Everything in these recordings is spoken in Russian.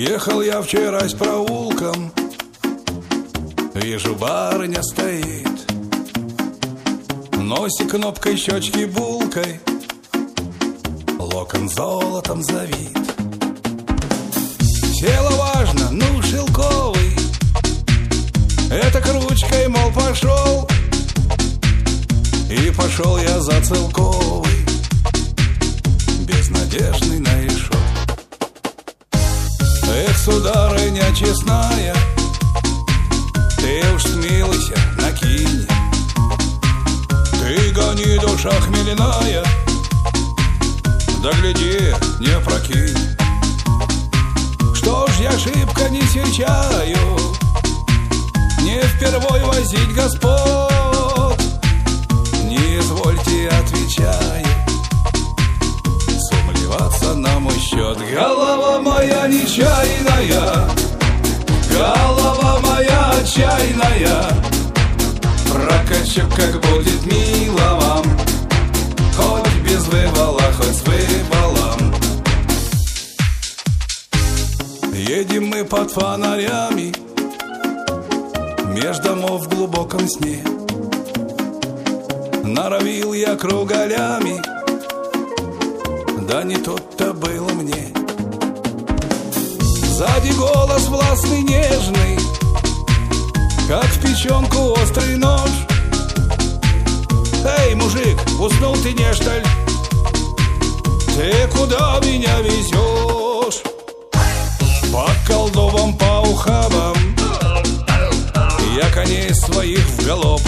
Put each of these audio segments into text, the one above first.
Ехал я вчерась проулком, вижу, барыня стоит, носик кнопкой, щечки булкой, локон золотом завит. Села важно, ну шелковый, это к ручкой, мол, пошел. И пошел я за целковый, безнадежный на ишок. Эх, сударыня честная, ты уж смилуйся, накинь. Ты гони, душа хмельная, да гляди, не опрокинь. Что ж я шибко не серчаю, не впервой возить господ. Не извольте, отвечаю, сумлеваться на мой счет. Голова моя нечаянная, голова моя отчаянная, прокачу, как будет мило вам, хоть без вывала, хоть с вывалом. Едем мы под фонарями меж домов в глубоком сне. Норовил я кругалями, да не тут-то было мне. Сзади голос властный, нежный, как в печенку острый нож. Эй, мужик, уснул ты не, что ли? Ты куда меня везешь? По колдовам, по ухабам я коней своих в галоп.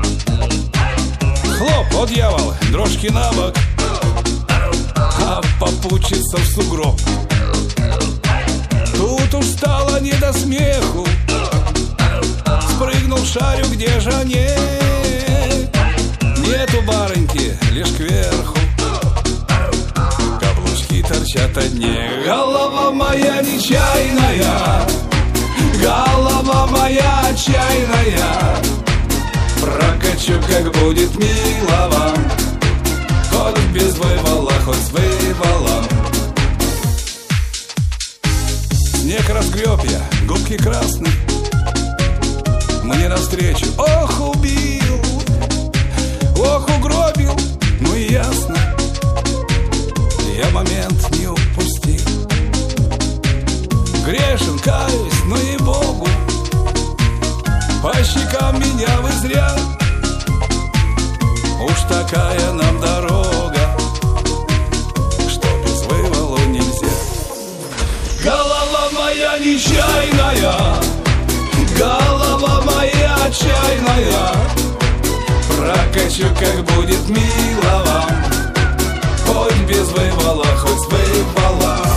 Хлоп, о дьявол, дрожки на бок, а попутчица в сугроб. Тут уж стало не до смеху, спрыгнул шарю, где же они? Нету барыньки, лишь кверху каблучки торчат одни. Голова моя нечаянная, голова моя отчаянная, прокачу, как будет мило вам, хоть без вывала, хоть с вывалом. Снег разгреб я, губки красные, мне навстречу, ох, убил, ох, угробил, ну и ясно, я момент не упустил. Грешен, каюсь, ну и Богу, по щекам меня вы зря. Уж такая нам дорога, что без вывалу нельзя. Голова моя нечаянная, голова моя отчаянная, прокачу, как будет мило вам, хоть без вывала, хоть с вывалом.